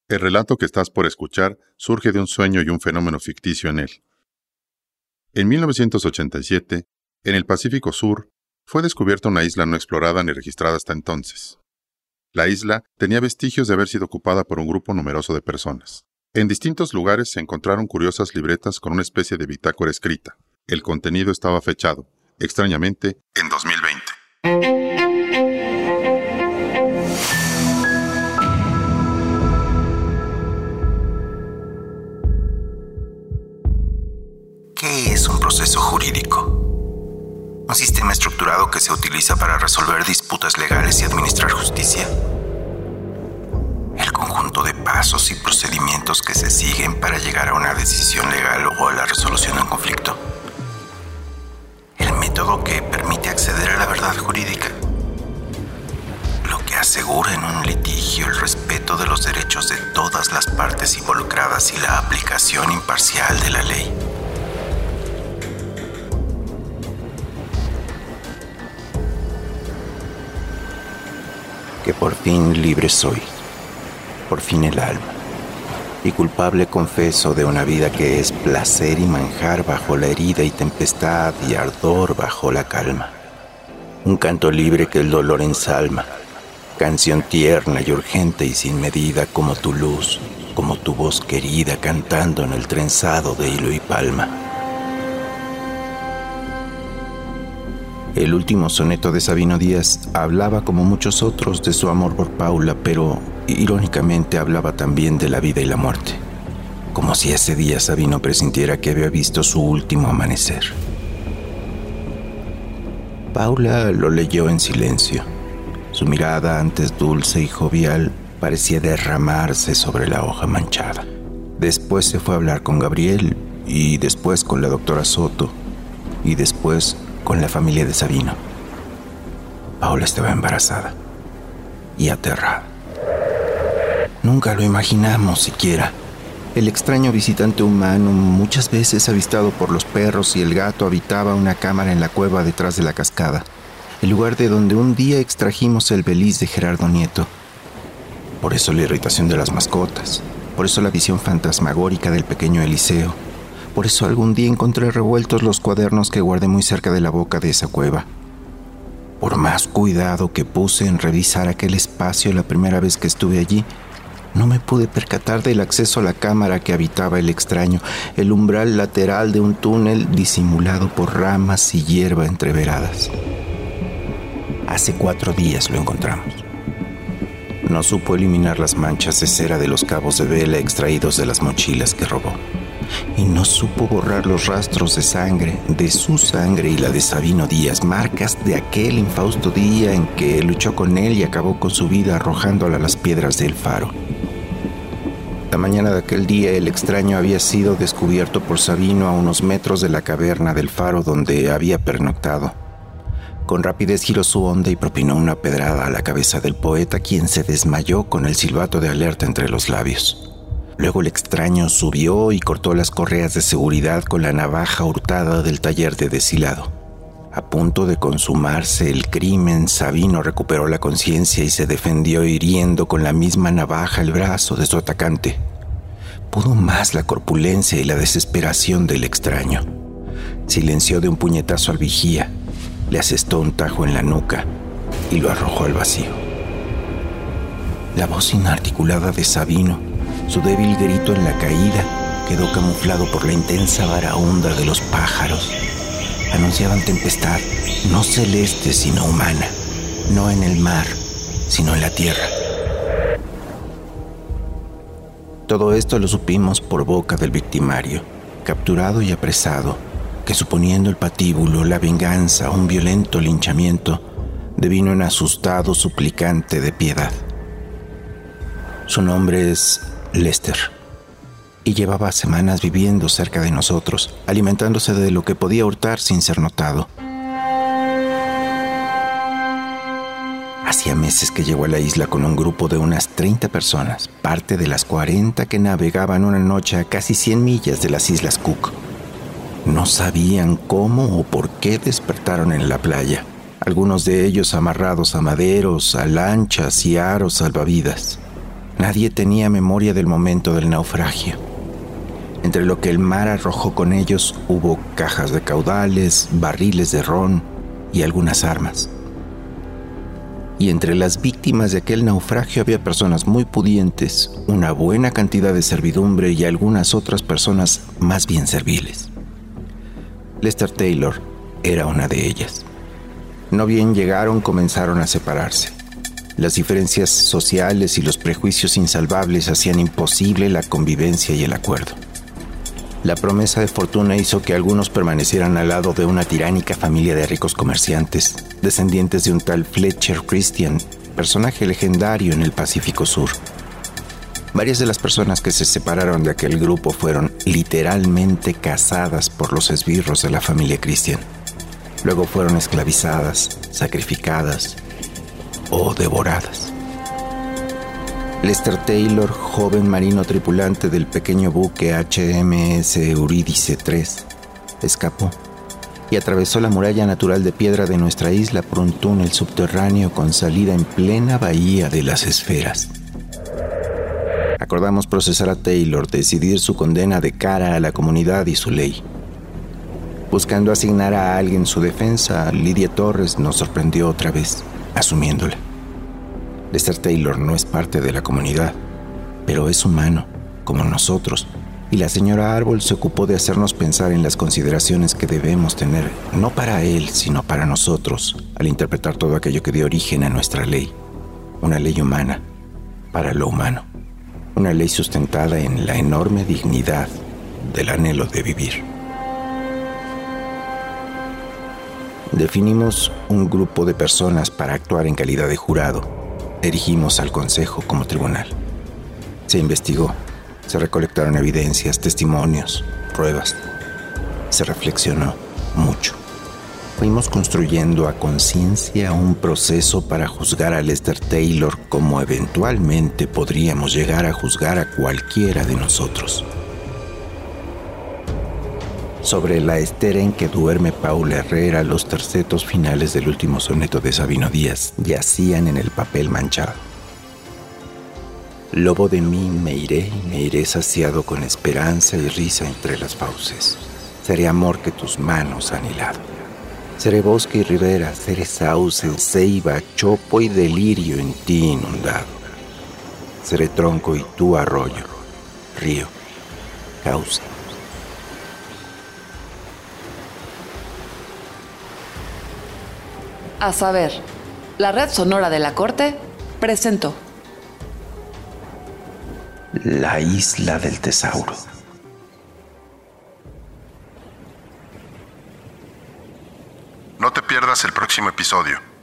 El relato que estás por escuchar surge de un sueño y un fenómeno ficticio en él. En 1987, en el Pacífico Sur, fue descubierta una isla no explorada ni registrada hasta entonces. La isla tenía vestigios de haber sido ocupada por un grupo numeroso de personas. En distintos lugares se encontraron curiosas libretas con una especie de bitácora escrita. El contenido estaba fechado, extrañamente, en 2020. ¿Qué es un proceso jurídico? Un sistema estructurado que se utiliza para resolver disputas legales y administrar justicia. El conjunto de pasos y procedimientos que se siguen para llegar a una decisión legal o a la resolución de un conflicto. El método que permite acceder a la verdad jurídica. Lo que asegura en un litigio el respeto de los derechos de todas las partes involucradas y la aplicación imparcial de la ley. Que por fin libre soy, por fin el alma, y culpable confeso de una vida que es placer y manjar bajo la herida y tempestad y ardor bajo la calma. Un canto libre que el dolor ensalma, canción tierna y urgente y sin medida como tu luz, como tu voz querida cantando en el trenzado de hilo y palma. El último soneto de Sabino Díaz hablaba como muchos otros de su amor por Paula, pero irónicamente hablaba también de la vida y la muerte, como si ese día Sabino presintiera que había visto su último amanecer. Paula lo leyó en silencio. Su mirada, antes dulce y jovial, parecía derramarse sobre la hoja manchada. Después se fue a hablar con Gabriel, y después con la doctora Soto, y después con la familia de Sabino. Paula estaba embarazada y aterrada. Nunca lo imaginamos siquiera. El extraño visitante humano, muchas veces avistado por los perros y el gato, habitaba una cámara en la cueva detrás de la cascada, el lugar de donde un día extrajimos el beliz de Gerardo Nieto. Por eso la irritación de las mascotas, por eso la visión fantasmagórica del pequeño Eliseo. Por eso algún día encontré revueltos los cuadernos que guardé muy cerca de la boca de esa cueva. Por más cuidado que puse en revisar aquel espacio la primera vez que estuve allí, no me pude percatar del acceso a la cámara que habitaba el extraño, el umbral lateral de un túnel disimulado por ramas y hierba entreveradas. Hace 4 días lo encontramos. No supo eliminar las manchas de cera de los cabos de vela extraídos de las mochilas que robó. Y no supo borrar los rastros de sangre, de su sangre y la de Sabino Díaz, marcas de aquel infausto día en que luchó con él y acabó con su vida arrojándola a las piedras del faro. La mañana de aquel día el extraño había sido descubierto por Sabino a unos metros de la caverna del faro donde había pernoctado. Con rapidez giró su onda y propinó una pedrada a la cabeza del poeta, quien se desmayó con el silbato de alerta entre los labios. Luego el extraño subió y cortó las correas de seguridad con la navaja hurtada del taller de deshilado. A punto de consumarse el crimen, Sabino recuperó la conciencia y se defendió hiriendo con la misma navaja el brazo de su atacante. Pudo más la corpulencia y la desesperación del extraño. Silenció de un puñetazo al vigía, le asestó un tajo en la nuca y lo arrojó al vacío. La voz inarticulada de Sabino, su débil grito en la caída, quedó camuflado por la intensa varaonda de los pájaros. Anunciaban tempestad, no celeste sino humana, no en el mar, sino en la tierra. Todo esto lo supimos por boca del victimario, capturado y apresado, que suponiendo el patíbulo, la venganza, un violento linchamiento, devino en asustado suplicante de piedad. Su nombre es Lester, y llevaba semanas viviendo cerca de nosotros, alimentándose de lo que podía hurtar sin ser notado. Hacía meses que llegó a la isla con un grupo de unas 30 personas, parte de las 40 que navegaban una noche a casi 100 millas de las Islas Cook. No sabían cómo o por qué despertaron en la playa, algunos de ellos amarrados a maderos, a lanchas y aros salvavidas. Nadie tenía memoria del momento del naufragio. Entre lo que el mar arrojó con ellos hubo cajas de caudales, barriles de ron y algunas armas. Y entre las víctimas de aquel naufragio había personas muy pudientes, una buena cantidad de servidumbre y algunas otras personas más bien serviles. Lester Taylor era una de ellas. No bien llegaron, comenzaron a separarse. Las diferencias sociales y los prejuicios insalvables hacían imposible la convivencia y el acuerdo. La promesa de fortuna hizo que algunos permanecieran al lado de una tiránica familia de ricos comerciantes, descendientes de un tal Fletcher Christian, personaje legendario en el Pacífico Sur. Varias de las personas que se separaron de aquel grupo fueron literalmente cazadas por los esbirros de la familia Christian. Luego fueron esclavizadas, sacrificadas o devoradas. Lester Taylor, joven marino tripulante del pequeño buque HMS Eurídice III, escapó y atravesó la muralla natural de piedra de nuestra isla por un túnel subterráneo con salida en plena bahía de las Esferas. Acordamos procesar a Taylor, decidir su condena de cara a la comunidad y su ley. Buscando asignar a alguien su defensa, Lydia Torres nos sorprendió otra vez, asumiéndola. Lester Taylor no es parte de la comunidad, pero es humano, como nosotros, y la señora Árbol se ocupó de hacernos pensar en las consideraciones que debemos tener, no para él, sino para nosotros, al interpretar todo aquello que dio origen a nuestra ley. Una ley humana, para lo humano. Una ley sustentada en la enorme dignidad del anhelo de vivir. Definimos un grupo de personas para actuar en calidad de jurado. Erigimos al Consejo como tribunal. Se investigó, se recolectaron evidencias, testimonios, pruebas. Se reflexionó mucho. Fuimos construyendo a conciencia un proceso para juzgar a Lester Taylor como eventualmente podríamos llegar a juzgar a cualquiera de nosotros. Sobre la estera en que duerme Paula Herrera, los tercetos finales del último soneto de Sabino Díaz yacían en el papel manchado. Lobo de mí me iré saciado con esperanza y risa entre las fauces. Seré amor que tus manos han hilado. Seré bosque y ribera, seré sauce, ceiba, chopo y delirio en ti inundado. Seré tronco y tú arroyo, río, cauce. A saber, la Red Sonora de la Corte presentó La Isla del Tesauro. No te pierdas el próximo episodio.